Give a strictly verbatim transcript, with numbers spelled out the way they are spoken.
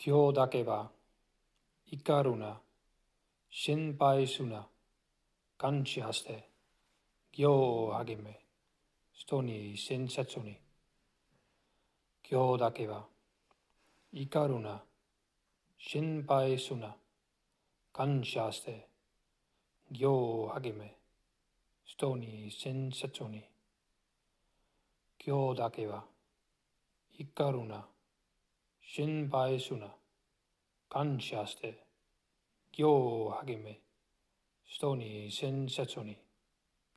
今日だけは怒るな、心配すな、感謝して行を励め、人に親切に。今日だけは怒るな、心配すな、感謝して行を励め、人に親切に。今日だけは怒るな、心配すな、感謝して行を励め、人に親切に。